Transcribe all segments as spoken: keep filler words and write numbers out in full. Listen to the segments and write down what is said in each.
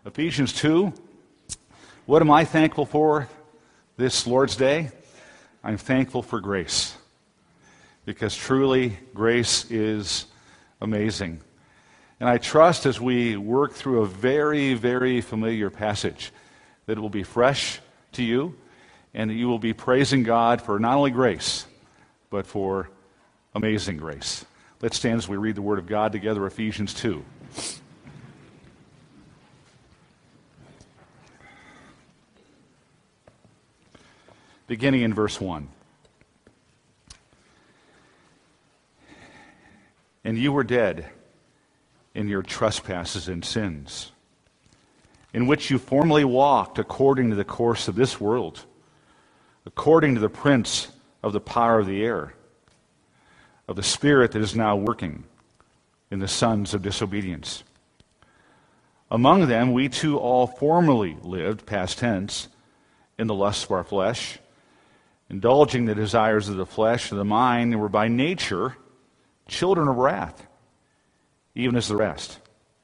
Ephesians two. What am I thankful for this Lord's Day? I'm thankful for grace. Because truly, grace is amazing. And I trust as we work through a very, very familiar passage that it will be fresh to you and that you will be praising God for not only grace, but for amazing grace. Let's stand as we read the Word of God together, Ephesians two. Beginning in verse one. And you were dead in your trespasses and sins, in which you formerly walked according to the course of this world, according to the prince of the power of the air, of the spirit that is now working in the sons of disobedience. Among them we too all formerly lived, past tense, in the lusts of our flesh, indulging the desires of the flesh and the mind, and were by nature children of wrath, even as the rest.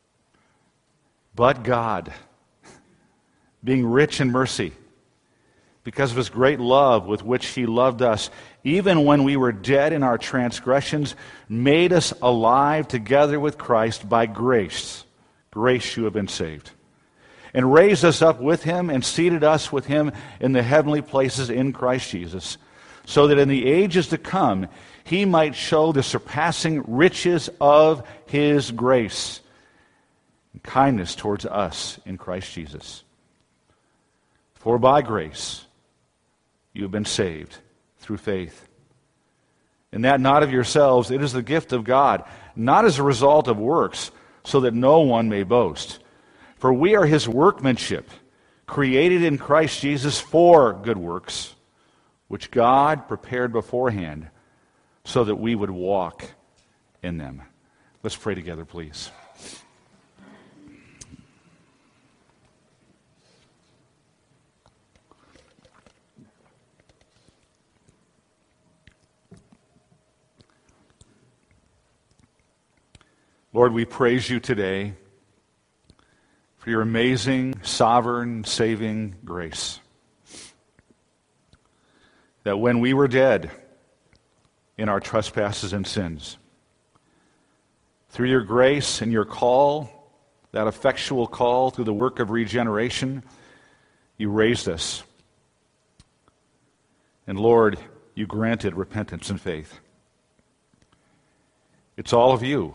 But God, being rich in mercy, because of his great love with which he loved us, even when we were dead in our transgressions, made us alive together with Christ. By grace. Grace you have been saved. And raised us up with him and seated us with him in the heavenly places in Christ Jesus, so that in the ages to come he might show the surpassing riches of his grace and kindness towards us in Christ Jesus. For by grace you have been saved through faith. And that not of yourselves, it is the gift of God, not as a result of works, so that no one may boast. For we are his workmanship, created in Christ Jesus for good works, which God prepared beforehand so that we would walk in them. Let's pray together, please. Lord, we praise you today for your amazing, sovereign, saving grace. That when we were dead in our trespasses and sins, through your grace and your call, that effectual call through the work of regeneration, you raised us. And Lord, you granted repentance and faith. It's all of you.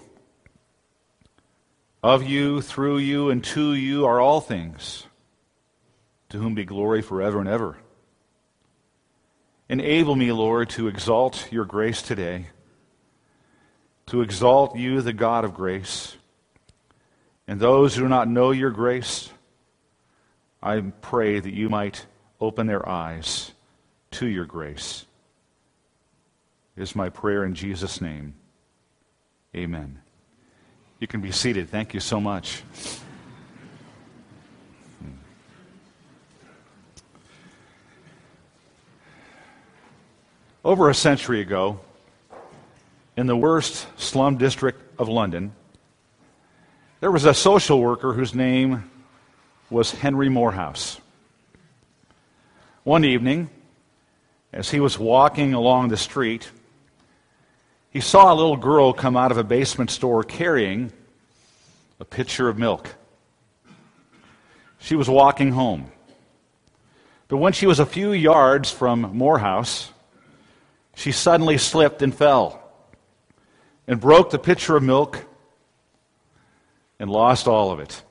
Of you, through you, and to you are all things, to whom be glory forever and ever. Enable me, Lord, to exalt your grace today, to exalt you, the God of grace. And those who do not know your grace, I pray that you might open their eyes to your grace. It is my prayer in Jesus' name. Amen. You can be seated. Thank you so much. Over a century ago, in the worst slum district of London, there was a social worker whose name was Henry Morehouse. One evening, as he was walking along the street, he saw a little girl come out of a basement store carrying a pitcher of milk. She was walking home. But when she was a few yards from Morehouse, she suddenly slipped and fell and broke the pitcher of milk and lost all of it.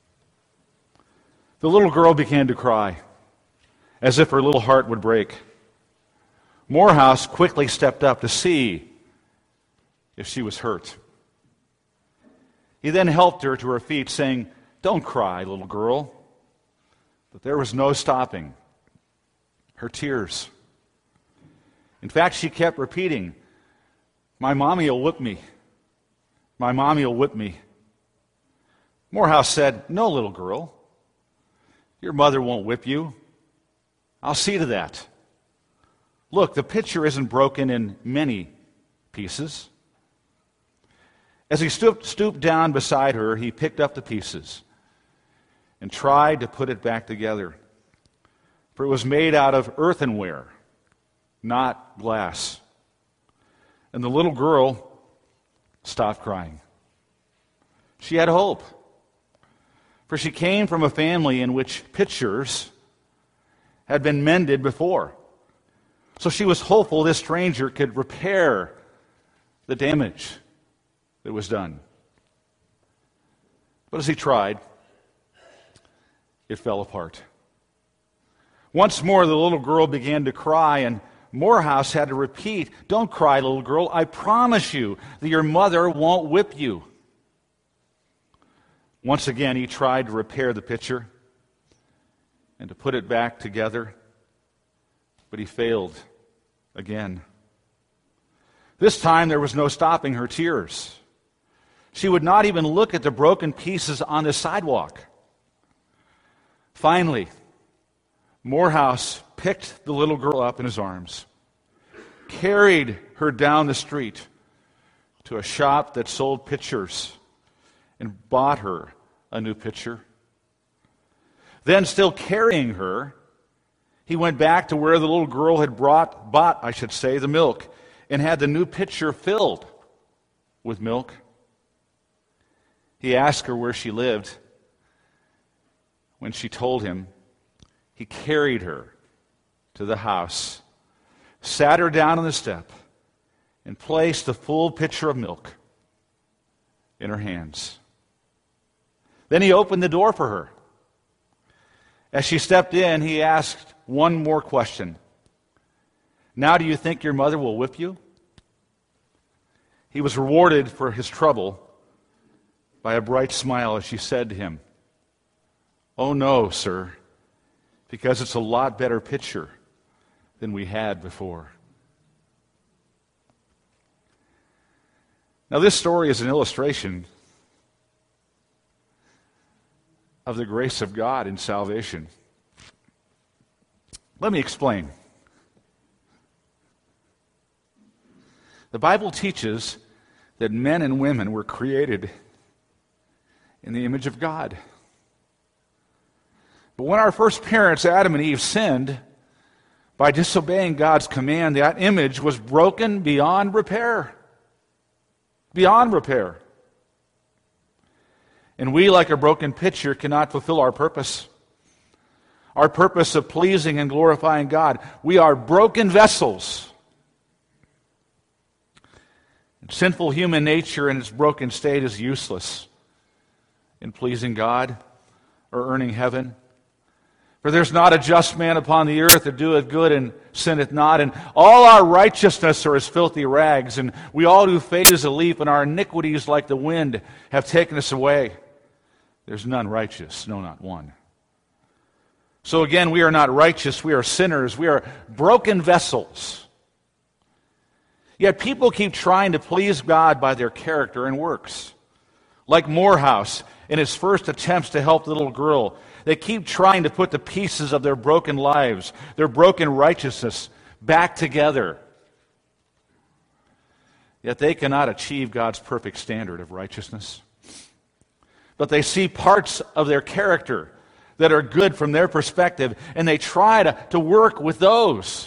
The little girl began to cry, as if her little heart would break. Morehouse quickly stepped up to see if she was hurt. He then helped her to her feet, saying, "Don't cry, little girl." But there was no stopping her tears. In fact, she kept repeating, "My mommy will whip me. My mommy will whip me." Morehouse said, "No, little girl. Your mother won't whip you. I'll see to that. Look, the pitcher isn't broken in many pieces." As he stooped, stooped down beside her, he picked up the pieces. and tried to put it back together. For it was made out of earthenware, not glass. And the little girl stopped crying. She had hope. For she came from a family in which pitchers had been mended before. So she was hopeful this stranger could repair the damage that was done. But as he tried, it fell apart. Once more, the little girl began to cry, and Morehouse had to repeat, "Don't cry, little girl. I promise you that your mother won't whip you." Once again, he tried to repair the pitcher and to put it back together, but he failed again. This time, there was no stopping her tears. She would not even look at the broken pieces on the sidewalk. Finally, Morehouse picked the little girl up in his arms, carried her down the street to a shop that sold pitchers, and bought her a new pitcher. Then, still carrying her, he went back to where the little girl had brought, bought, I should say, the milk, and had the new pitcher filled with milk. He asked her where she lived. When she told him, he carried her to the house, sat her down on the step, and placed the full pitcher of milk in her hands. Then he opened the door for her. As she stepped in, he asked one more question. "Now do you think your mother will whip you?" He was rewarded for his trouble by a bright smile as she said to him, "Oh no, sir, because it's a lot better pitcher than we had before." Now this story is an illustration of the grace of God in salvation. Let me explain. The Bible teaches that men and women were created in the image of God. But when our first parents, Adam and Eve, sinned by disobeying God's command, that image was broken beyond repair. Beyond repair. And we, like a broken pitcher, cannot fulfill our purpose. Our purpose of pleasing and glorifying God. We are broken vessels. And sinful human nature in its broken state is useless in pleasing God or earning heaven. For there's not a just man upon the earth that doeth good and sinneth not, and all our righteousness are as filthy rags, and we all do fade as a leaf, and our iniquities like the wind have taken us away. There's none righteous, no, not one. So again, we are not righteous, we are sinners, we are broken vessels. Yet people keep trying to please God by their character and works. Like Morehouse, in his first attempts to help the little girl, they keep trying to put the pieces of their broken lives, their broken righteousness, back together. Yet they cannot achieve God's perfect standard of righteousness. But they see parts of their character that are good from their perspective, and they try to, to work with those.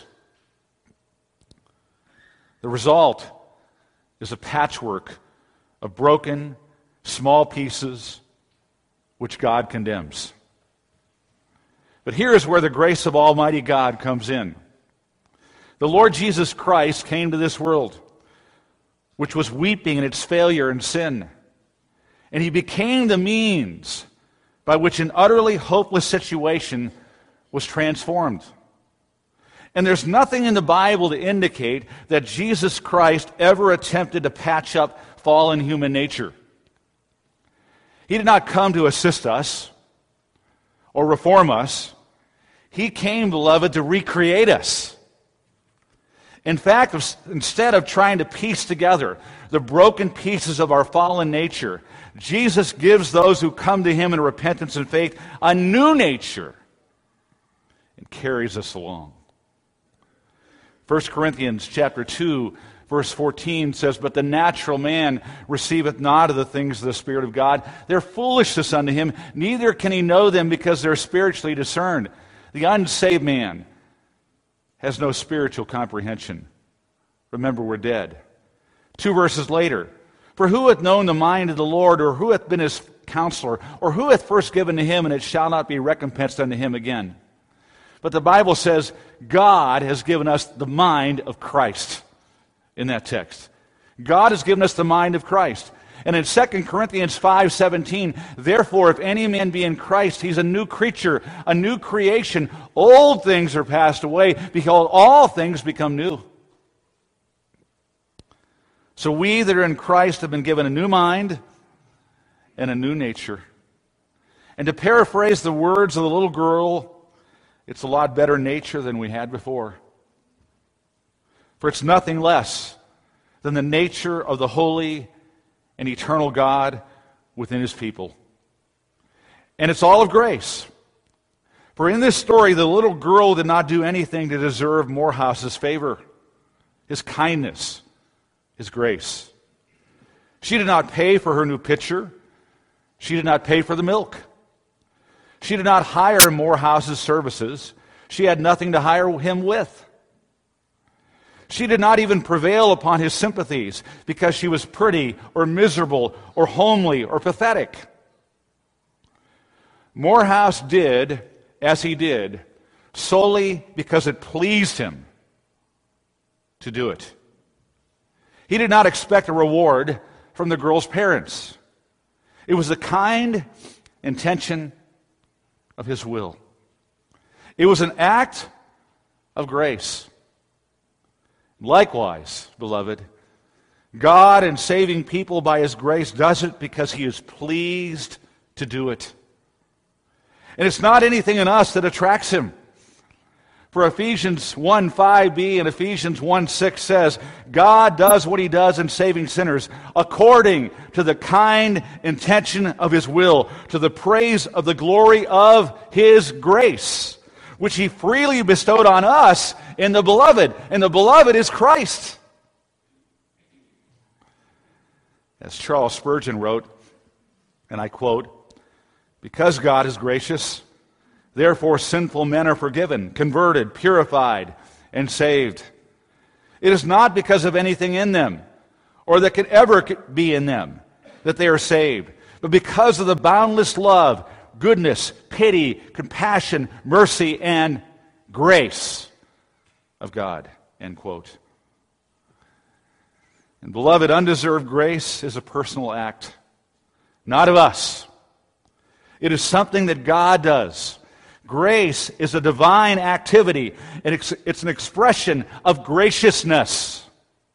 The result is a patchwork of broken, small pieces which God condemns. But here is where the grace of Almighty God comes in. The Lord Jesus Christ came to this world, which was weeping in its failure and sin. And he became the means by which an utterly hopeless situation was transformed. And there's nothing in the Bible to indicate that Jesus Christ ever attempted to patch up fallen human nature. He did not come to assist us or reform us. He came, beloved, to recreate us. In fact, instead of trying to piece together the broken pieces of our fallen nature, Jesus gives those who come to him in repentance and faith a new nature and carries us along. First Corinthians chapter two, verse fourteen says, "But the natural man receiveth not of the things of the Spirit of God. They're foolishness unto him, neither can he know them because they're spiritually discerned." The unsaved man has no spiritual comprehension. Remember, we're dead. Two verses later, "For who hath known the mind of the Lord, or who hath been his counselor, or who hath first given to him, and it shall not be recompensed unto him again?" But the Bible says God has given us the mind of Christ in that text. God has given us the mind of Christ. And in Second Corinthians five seventeen, "Therefore, if any man be in Christ, he's a new creature, a new creation. Old things are passed away. Behold, all things become new." So we that are in Christ have been given a new mind and a new nature. And to paraphrase the words of the little girl, it's a lot better nature than we had before. For it's nothing less than the nature of the holy and eternal God within his people. And it's all of grace. For in this story, the little girl did not do anything to deserve Morehouse's favor, his kindness, his grace. She did not pay for her new pitcher. She did not pay for the milk. She did not hire Morehouse's services. She had nothing to hire him with. She did not even prevail upon his sympathies because she was pretty or miserable or homely or pathetic. Morehouse did as he did solely because it pleased him to do it. He did not expect a reward from the girl's parents. It was the kind intention of his will. It was an act of grace. Likewise, beloved, God, in saving people by his grace, does it because he is pleased to do it. And it's not anything in us that attracts him. For Ephesians one five b and Ephesians one six says, God does what he does in saving sinners according to the kind intention of his will, to the praise of the glory of his grace, which he freely bestowed on us in the Beloved. And the Beloved is Christ. As Charles Spurgeon wrote, and I quote, "Because God is gracious, therefore sinful men are forgiven, converted, purified, and saved. It is not because of anything in them, or that could ever be in them, that they are saved, but because of the boundless love, goodness, pity, compassion, mercy, and grace of God." End quote. And beloved, undeserved grace is a personal act, not of us. It is something that God does. Grace is a divine activity, and it's, it's an expression of graciousness.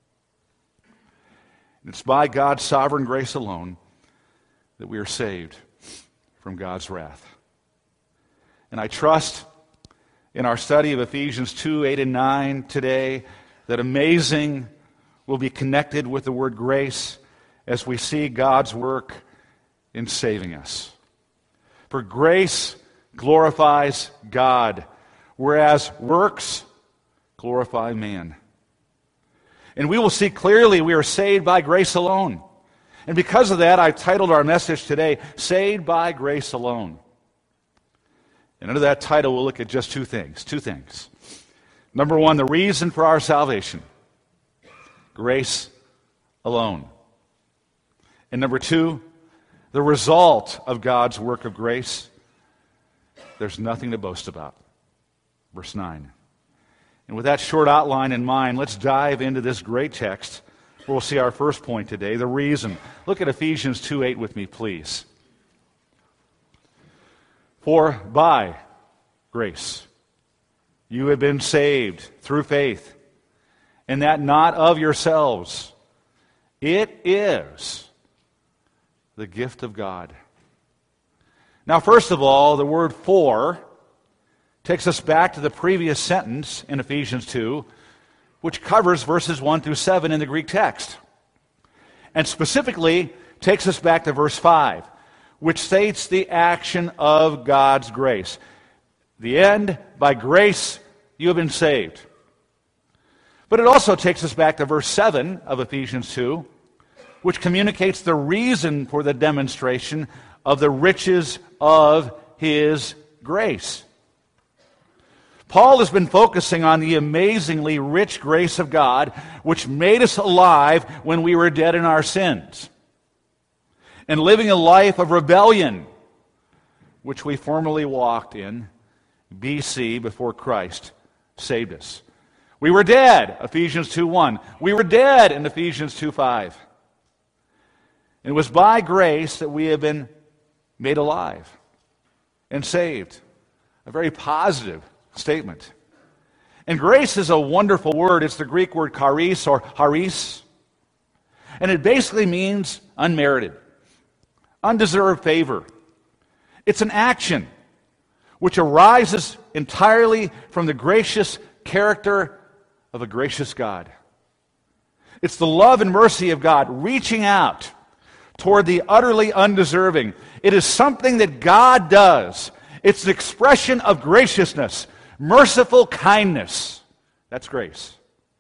And it's by God's sovereign grace alone that we are saved from God's wrath. And I trust in our study of Ephesians two, eight, and nine today that amazing will be connected with the word grace as we see God's work in saving us. For grace glorifies God, whereas works glorify man. And we will see clearly we are saved by grace alone. And because of that, I've titled our message today, Saved by Grace Alone. And under that title, we'll look at just two things. Two things. Number one, the reason for our salvation. Grace alone. And number two, the result of God's work of grace. There's nothing to boast about. Verse nine. And with that short outline in mind, let's dive into this great text where we'll see our first point today, the reason. Look at Ephesians two eight with me, please. For by grace you have been saved through faith, and that not of yourselves. It is the gift of God. Now, first of all, the word "for" takes us back to the previous sentence in Ephesians two, which covers verses one through seven in the Greek text. And specifically takes us back to verse five, which states the action of God's grace. The end, by grace you have been saved. But it also takes us back to verse seven of Ephesians two, which communicates the reason for the demonstration of the riches of His grace. Paul has been focusing on the amazingly rich grace of God, which made us alive when we were dead in our sins, and living a life of rebellion, which we formerly walked in B C before Christ saved us. We were dead, Ephesians two one. We were dead in Ephesians two five. It was by grace that we have been made alive and saved. A very positive statement. And grace is a wonderful word. It's the Greek word charis or charis. And it basically means unmerited, undeserved favor. It's an action which arises entirely from the gracious character of a gracious God. It's the love and mercy of God reaching out toward the utterly undeserving. It is something that God does. It's an expression of graciousness, merciful kindness. That's grace.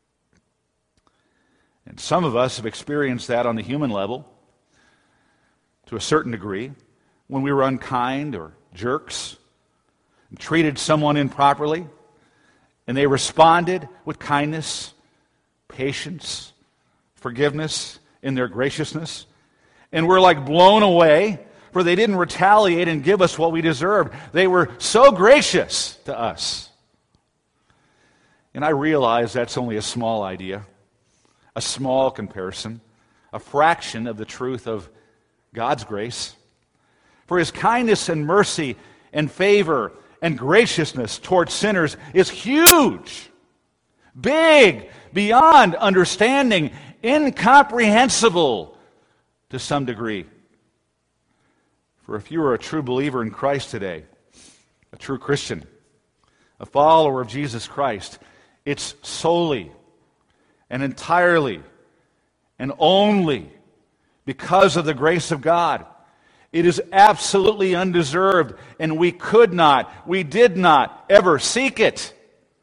And some of us have experienced that on the human level to a certain degree when we were unkind or jerks and treated someone improperly, and they responded with kindness, patience, forgiveness in their graciousness. And we're like blown away, for they didn't retaliate and give us what we deserved. They were so gracious to us. And I realize that's only a small idea, a small comparison, a fraction of the truth of God's grace. For His kindness and mercy and favor and graciousness toward sinners is huge, big, beyond understanding, incomprehensible to some degree. For if you are a true believer in Christ today, a true Christian, a follower of Jesus Christ, it's solely and entirely and only because of the grace of God. It is absolutely undeserved, and we could not, we did not ever seek it.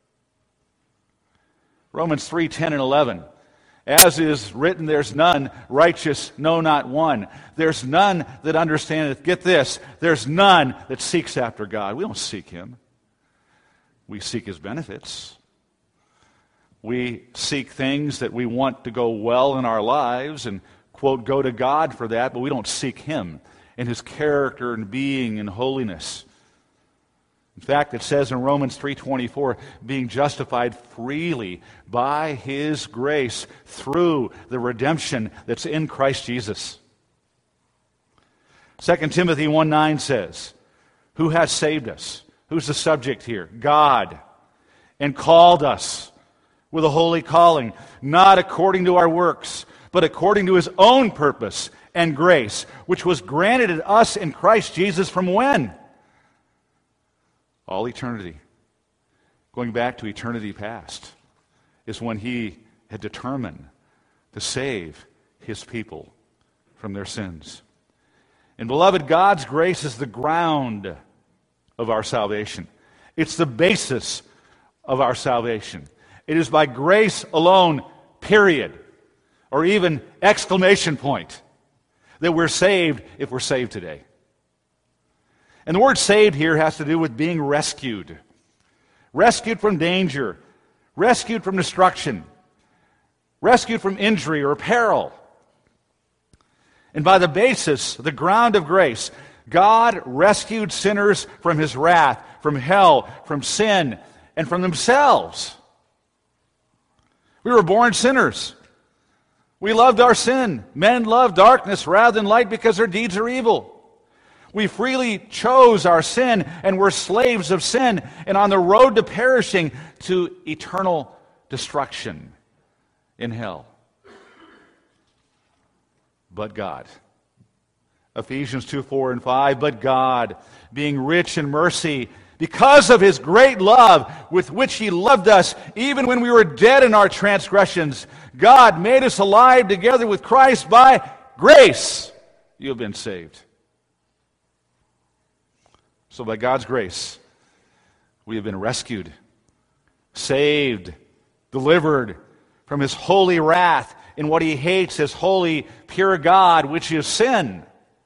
Romans three ten and eleven. As is written, there's none righteous, no, not one. There's none that understandeth. Get this, there's none that seeks after God. We don't seek Him. We seek His benefits. We seek things that we want to go well in our lives and, quote, go to God for that, but we don't seek Him and His character and being and holiness. In fact, it says in Romans three twenty-four, being justified freely by His grace through the redemption that's in Christ Jesus. Second Timothy one nine says, who has saved us? Who's the subject here? God. And called us with a holy calling, not according to our works, but according to His own purpose and grace, which was granted to us in Christ Jesus from when? All eternity. Going back to eternity past is when He had determined to save His people from their sins. And beloved, God's grace is the ground of our salvation. It's the basis of our salvation. It is by grace alone, period, or even exclamation point, that we're saved if we're saved today. And the word saved here has to do with being rescued. Rescued from danger. Rescued from destruction. Rescued from injury or peril. And by the basis, the ground of grace, God rescued sinners from His wrath, from hell, from sin, and from themselves. We were born sinners. We loved our sin. Men love darkness rather than light because their deeds are evil. We freely chose our sin and were slaves of sin and on the road to perishing to eternal destruction in hell. But God. Ephesians two, four, and five. But God, being rich in mercy, because of His great love with which He loved us, even when we were dead in our transgressions, God made us alive together with Christ. By grace you have been saved. So by God's grace, we have been rescued, saved, delivered, from his holy wrath in what he hates, his holy, pure God, which is sin.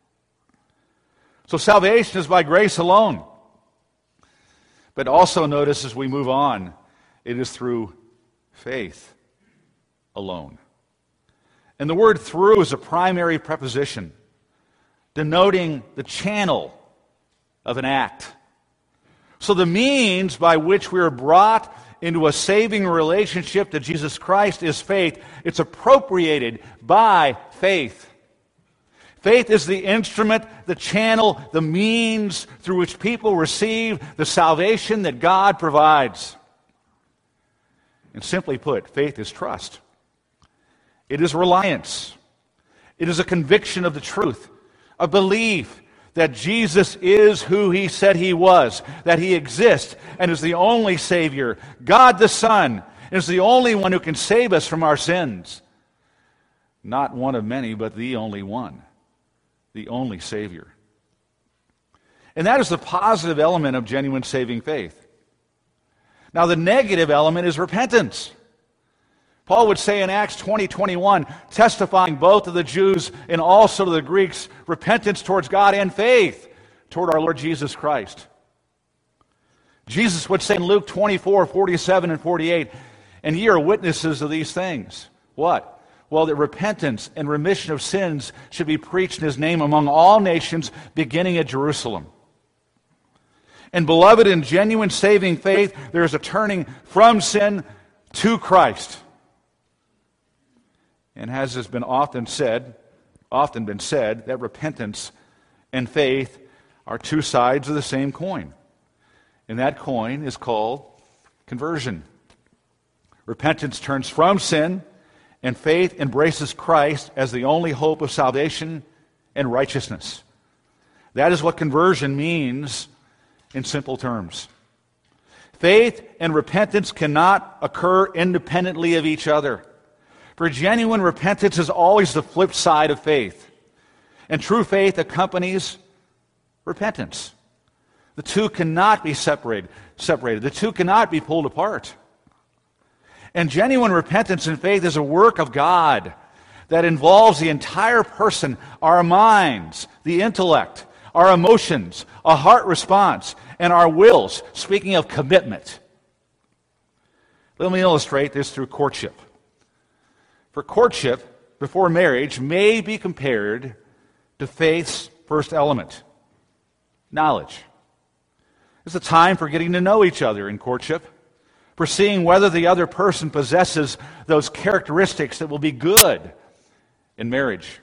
So salvation is by grace alone. But also notice as we move on, it is through faith alone. And the word through is a primary preposition, denoting the channel of an act. So the means by which we are brought into a saving relationship to Jesus Christ is faith. It's appropriated by faith. Faith is the instrument, the channel, the means through which people receive the salvation that God provides. And simply put, faith is trust. It is reliance. It is a conviction of the truth, a belief that Jesus is who he said he was, that he exists and is the only Savior, God the Son, is the only one who can save us from our sins. Not one of many, but the only one, the only Savior. And that is the positive element of genuine saving faith. Now, the negative element is repentance. Paul would say in Acts twenty, twenty-one, testifying both to the Jews and also to the Greeks, repentance towards God and faith toward our Lord Jesus Christ. Jesus would say in Luke twenty-four, forty-seven and forty-eight, and ye are witnesses of these things. What? Well, that repentance and remission of sins should be preached in his name among all nations, beginning at Jerusalem. And beloved, in genuine saving faith, there is a turning from sin to Christ. And as has been often said, often been said, that repentance and faith are two sides of the same coin. And that coin is called conversion. Repentance turns from sin, and faith embraces Christ as the only hope of salvation and righteousness. That is what conversion means in simple terms. Faith and repentance cannot occur independently of each other. For genuine repentance is always the flip side of faith. And true faith accompanies repentance. The two cannot be separated. separated. The two cannot be pulled apart. And genuine repentance and faith is a work of God that involves the entire person, our minds, the intellect, our emotions, a heart response, and our wills, speaking of commitment. Let me illustrate this through courtship. For courtship, before marriage, may be compared to faith's first element, knowledge. It's a time for getting to know each other in courtship, for seeing whether the other person possesses those characteristics that will be good in marriage.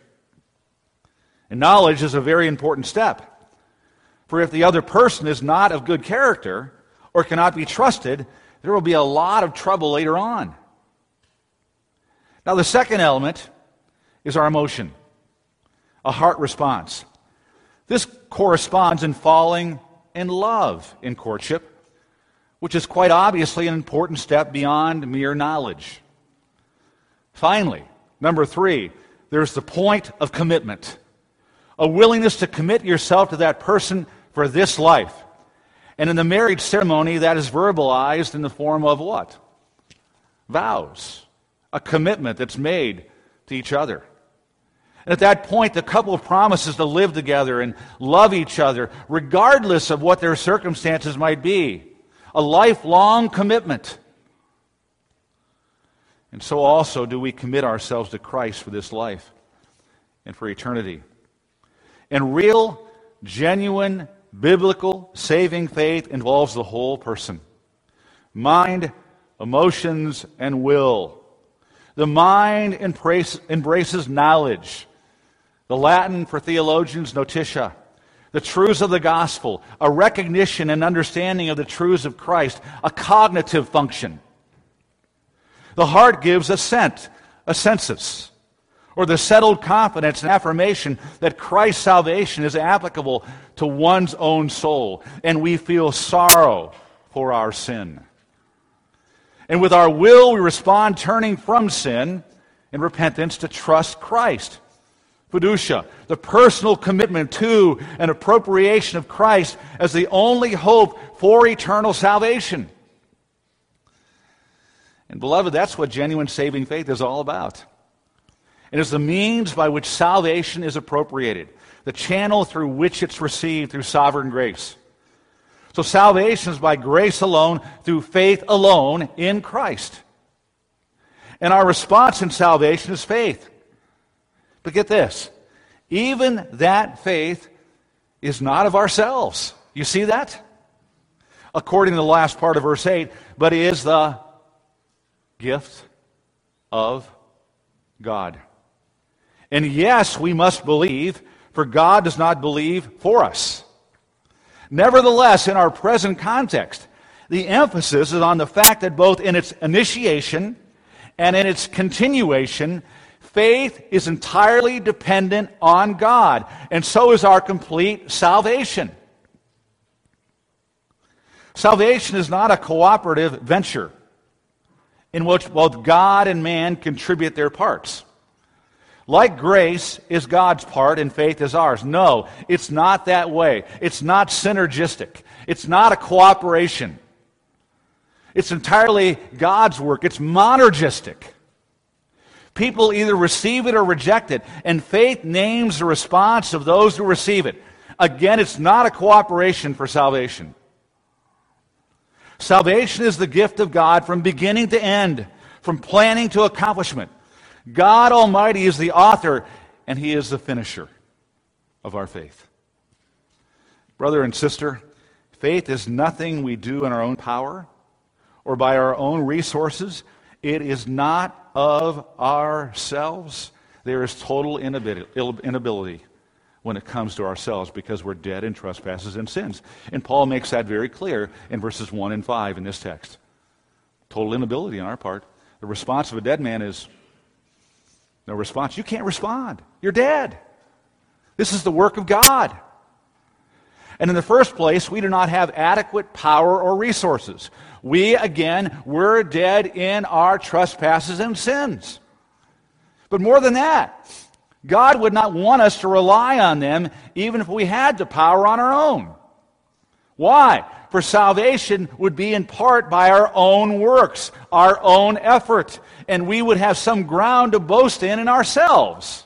And knowledge is a very important step. For if the other person is not of good character or cannot be trusted, there will be a lot of trouble later on. Now, the second element is our emotion, a heart response. This corresponds in falling in love in courtship, which is quite obviously an important step beyond mere knowledge. Finally, number three, there's the point of commitment, a willingness to commit yourself to that person for this life. And in the marriage ceremony, that is verbalized in the form of what? Vows. A commitment that's made to each other. And at that point, the couple promises to live together and love each other, regardless of what their circumstances might be. A lifelong commitment. And so also do we commit ourselves to Christ for this life and for eternity. And real, genuine, biblical, saving faith involves the whole person. Mind, emotions, and will. The mind embrace, embraces knowledge. The Latin for theologians, notitia. The truths of the gospel, a recognition and understanding of the truths of Christ, a cognitive function. The heart gives assent, a sensus, or the settled confidence and affirmation that Christ's salvation is applicable to one's own soul, and we feel sorrow for our sin. And with our will, we respond turning from sin in repentance to trust Christ. Fiducia, the personal commitment to and appropriation of Christ as the only hope for eternal salvation. And beloved, that's what genuine saving faith is all about. It is the means by which salvation is appropriated, the channel through which it's received through sovereign grace. So salvation is by grace alone, through faith alone in Christ. And our response in salvation is faith. But get this, even that faith is not of ourselves. You see that? According to the last part of verse eight, but is the gift of God. And yes, we must believe, for God does not believe for us. Nevertheless, in our present context, the emphasis is on the fact that both in its initiation and in its continuation, faith is entirely dependent on God, and so is our complete salvation. Salvation is not a cooperative venture in which both God and man contribute their parts. Like grace is God's part and faith is ours. No, it's not that way. It's not synergistic. It's not a cooperation. It's entirely God's work. It's monergistic. People either receive it or reject it, and faith names the response of those who receive it. Again, it's not a cooperation for salvation. Salvation is the gift of God from beginning to end, from planning to accomplishment. God Almighty is the author, and He is the finisher of our faith. Brother and sister, faith is nothing we do in our own power or by our own resources. It is not of ourselves. There is total inability when it comes to ourselves because we're dead in trespasses and sins. And Paul makes that very clear in verses one and five in this text. Total inability on our part. The response of a dead man is no response. You can't respond. You're dead. This is the work of God. And in the first place, we do not have adequate power or resources. We, again, we're dead in our trespasses and sins. But more than that, God would not want us to rely on them even if we had the power on our own. Why? For salvation would be in part by our own works, our own effort, and we would have some ground to boast in in ourselves.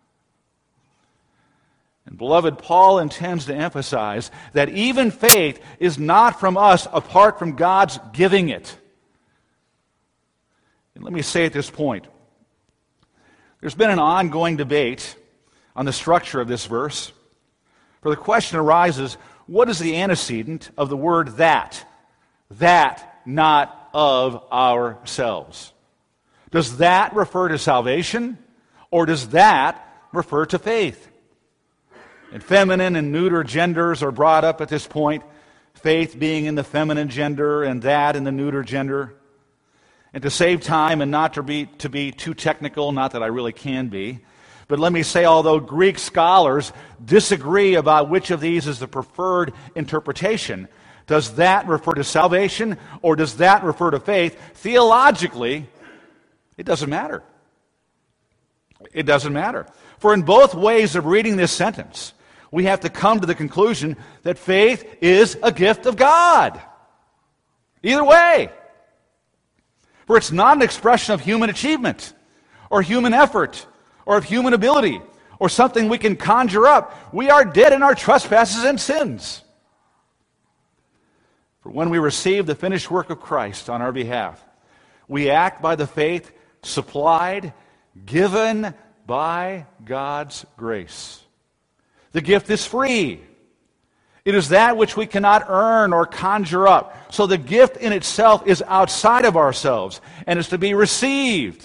And beloved, Paul intends to emphasize that even faith is not from us apart from God's giving it. And let me say at this point, there's been an ongoing debate on the structure of this verse. For the question arises, what is the antecedent of the word that? That, not of ourselves. Does that refer to salvation, or does that refer to faith? And feminine and neuter genders are brought up at this point, faith being in the feminine gender and that in the neuter gender. And to save time and not to be, to be too technical, not that I really can be, but let me say, although Greek scholars disagree about which of these is the preferred interpretation, does that refer to salvation or does that refer to faith? Theologically, it doesn't matter. It doesn't matter. For in both ways of reading this sentence, we have to come to the conclusion that faith is a gift of God. Either way. For it's not an expression of human achievement or human effort or of human ability or something we can conjure up. We are dead in our trespasses and sins. For when we receive the finished work of Christ on our behalf, we act by the faith supplied, given by God's grace. The gift is free. It is that which we cannot earn or conjure up. So the gift in itself is outside of ourselves and is to be received.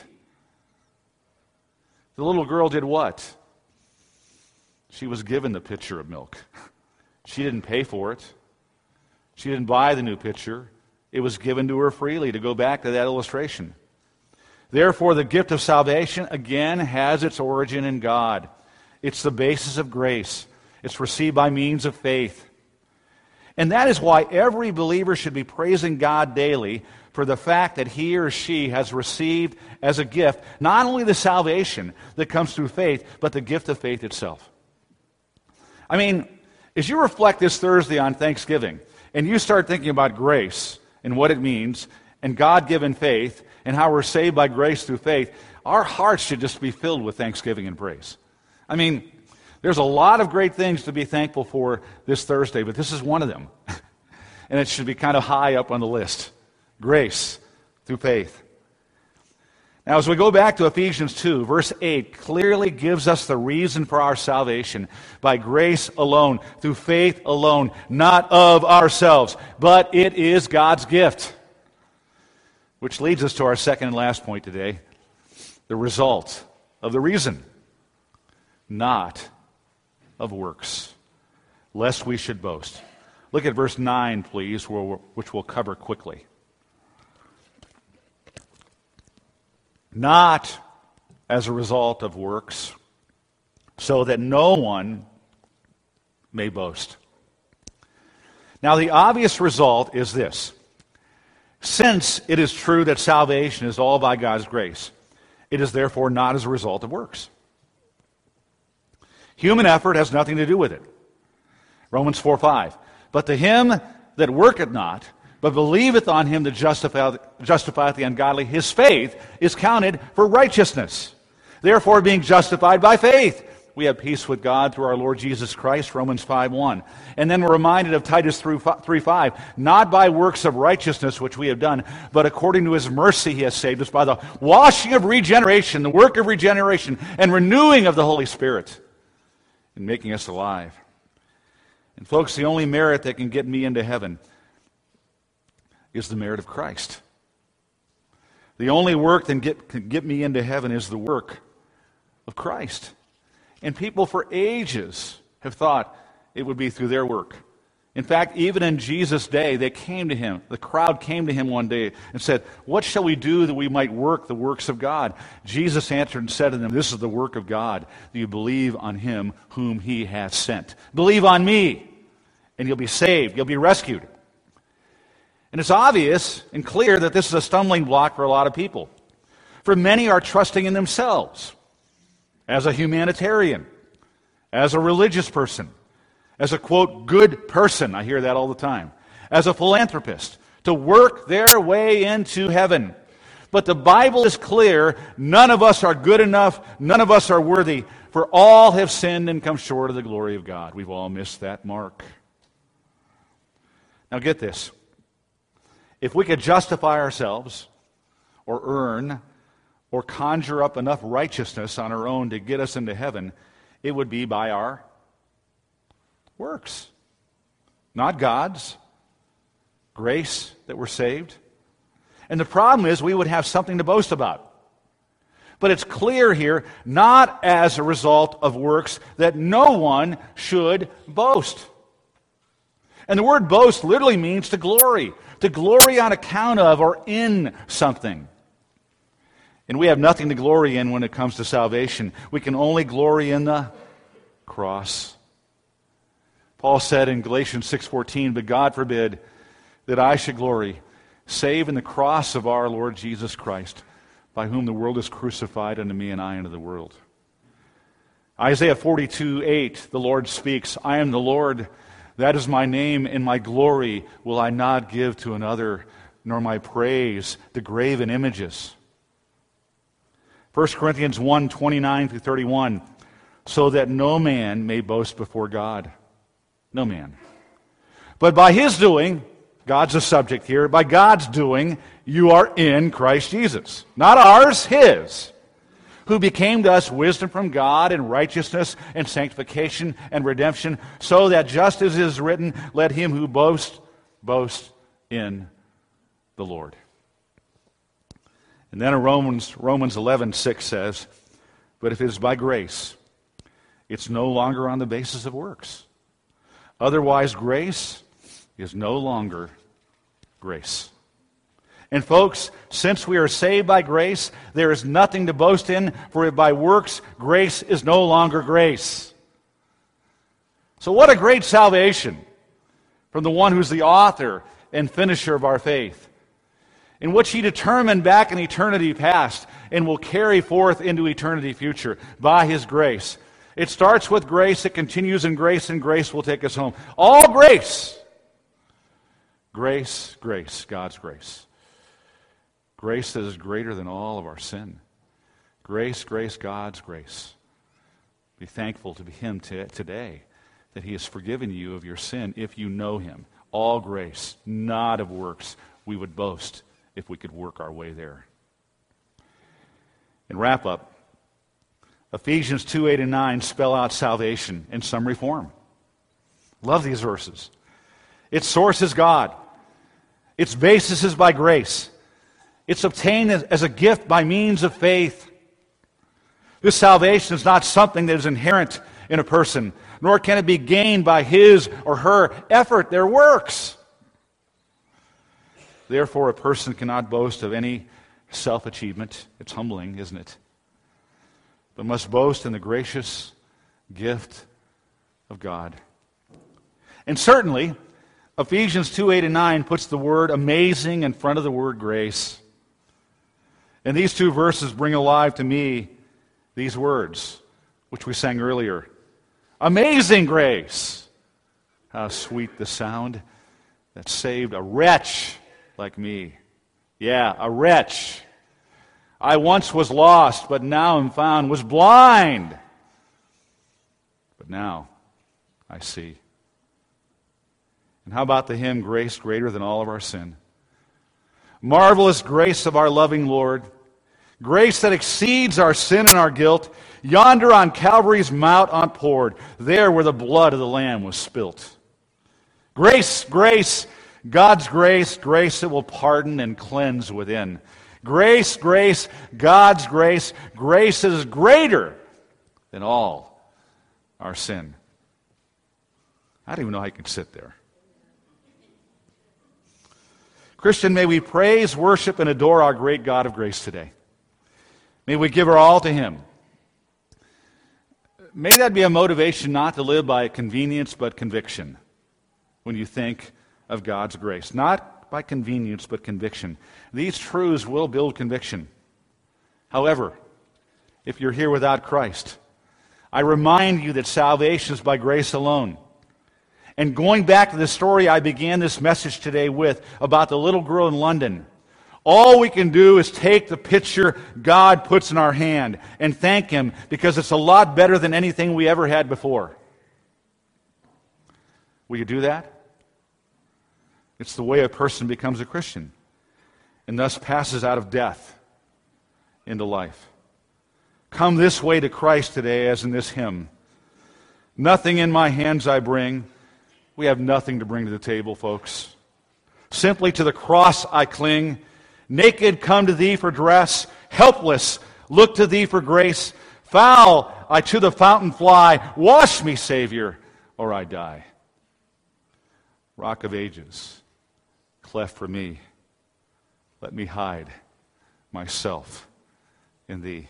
The little girl did what? She was given the pitcher of milk. She didn't pay for it. She didn't buy the new pitcher. It was given to her freely, to go back to that illustration. Therefore, the gift of salvation, again, has its origin in God. It's the basis of grace. It's received by means of faith. And that is why every believer should be praising God daily for the fact that he or she has received as a gift not only the salvation that comes through faith, but the gift of faith itself. I mean, as you reflect this Thursday on Thanksgiving, and you start thinking about grace and what it means, and God-given faith, and how we're saved by grace through faith, our hearts should just be filled with thanksgiving and praise. I mean, there's a lot of great things to be thankful for this Thursday, but this is one of them. And it should be kind of high up on the list. Grace through faith. Now, as we go back to Ephesians two, verse eight clearly gives us the reason for our salvation. By grace alone, through faith alone, not of ourselves, but it is God's gift. Which leads us to our second and last point today. The result of the reason. Not of works, lest we should boast. Look at verse nine, please, which we'll cover quickly. Not as a result of works, so that no one may boast. Now, the obvious result is this. Since it is true that salvation is all by God's grace, it is therefore not as a result of works. Human effort has nothing to do with it. Romans four five. But to him that worketh not, but believeth on him that justifieth, justifieth the ungodly, his faith is counted for righteousness. Therefore, being justified by faith, we have peace with God through our Lord Jesus Christ, Romans five one. And then we're reminded of Titus three five, not by works of righteousness which we have done, but according to his mercy he has saved us by the washing of regeneration, the work of regeneration, and renewing of the Holy Spirit, and making us alive. And folks, the only merit that can get me into heaven is the merit of Christ. The only work that get, can get me into heaven is the work of Christ. And people for ages have thought it would be through their work. In fact, even in Jesus' day, they came to him. The crowd came to him one day and said, "What shall we do that we might work the works of God?" Jesus answered and said to them, "This is the work of God, that you believe on him whom he hath sent." Believe on me, and you'll be saved. You'll be rescued. And it's obvious and clear that this is a stumbling block for a lot of people. For many are trusting in themselves as a humanitarian, as a religious person, as a, quote, good person. I hear that all the time. As a philanthropist, to work their way into heaven. But the Bible is clear. None of us are good enough. None of us are worthy. For all have sinned and come short of the glory of God. We've all missed that mark. Now get this. If we could justify ourselves or earn or conjure up enough righteousness on our own to get us into heaven, it would be by our works, not God's. Grace that we're saved. And the problem is we would have something to boast about. But it's clear here, not as a result of works, that no one should boast. And the word boast literally means to glory. To glory on account of or in something. And we have nothing to glory in when it comes to salvation. We can only glory in the cross. Paul said in Galatians six fourteen, "But God forbid that I should glory, save in the cross of our Lord Jesus Christ, by whom the world is crucified unto me and I unto the world." Isaiah forty-two eight, the Lord speaks, "I am the Lord, that is my name, and my glory will I not give to another, nor my praise to graven images." First Corinthians one twenty-nine through thirty-one, "So that no man may boast before God." No man. "But by his doing," God's the subject here, "by God's doing, you are in Christ Jesus." Not ours, his. "Who became to us wisdom from God and righteousness and sanctification and redemption, so that just as it is written, let him who boasts, boast in the Lord." And then in Romans, Romans eleven six says, "But if it is by grace, it's no longer on the basis of works. Otherwise, grace is no longer grace." And folks, since we are saved by grace, there is nothing to boast in, for by works, grace is no longer grace. So what a great salvation from the one who's the author and finisher of our faith, in which he determined back in eternity past and will carry forth into eternity future by his grace. It starts with grace, it continues in grace, and grace will take us home. All grace. Grace, grace, God's grace. Grace that is greater than all of our sin. Grace, grace, God's grace. Be thankful to Him t- today that He has forgiven you of your sin if you know Him. All grace, not of works. We would boast if we could work our way there. In wrap up, Ephesians two, eight, and nine spell out salvation in summary form. Love these verses. Its source is God. Its basis is by grace. It's obtained as, as a gift by means of faith. This salvation is not something that is inherent in a person, nor can it be gained by his or her effort, their works. Therefore, a person cannot boast of any self-achievement. It's humbling, isn't it? But must boast in the gracious gift of God. And certainly, Ephesians two, eight, and nine puts the word amazing in front of the word grace. And these two verses bring alive to me these words, which we sang earlier. Amazing grace! How sweet the sound that saved a wretch like me. Yeah, a wretch. I once was lost, but now am found, was blind, but now I see. And how about the hymn, Grace Greater Than All of Our Sin? Marvelous grace of our loving Lord, grace that exceeds our sin and our guilt, yonder on Calvary's mount outpoured, there where the blood of the Lamb was spilt. Grace, grace, God's grace, grace that will pardon and cleanse within. Grace, grace, God's grace, grace that is greater than all our sin. I don't even know how you can sit there. Christian, may we praise, worship, and adore our great God of grace today. May we give our all to Him. May that be a motivation not to live by convenience but conviction when you think of God's grace. Not by convenience but conviction. These truths will build conviction. However, if you're here without Christ, I remind you that salvation is by grace alone. And going back to the story I began this message today with about the little girl in London, all we can do is take the picture God puts in our hand and thank Him because it's a lot better than anything we ever had before. Will you do that? It's the way a person becomes a Christian and thus passes out of death into life. Come this way to Christ today, as in this hymn. Nothing in my hands I bring. We have nothing to bring to the table, folks. Simply to the cross I cling. Naked come to Thee for dress. Helpless look to Thee for grace. Foul I to the fountain fly. Wash me, Savior, or I die. Rock of ages, cleft for me. Let me hide myself in Thee.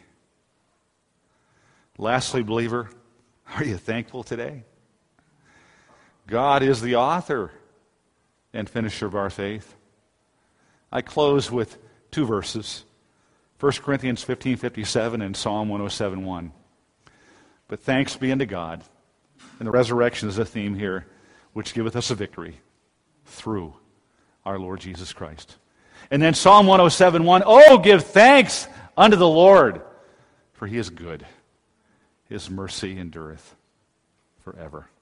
Lastly, believer, are you thankful today? God is the author and finisher of our faith. I close with two verses, First Corinthians fifteen fifty-seven and Psalm one oh seven one. But thanks be unto God, and the resurrection is a theme here, which giveth us a victory through our Lord Jesus Christ. And then Psalm one oh seven one, oh, give thanks unto the Lord, for He is good. His mercy endureth forever.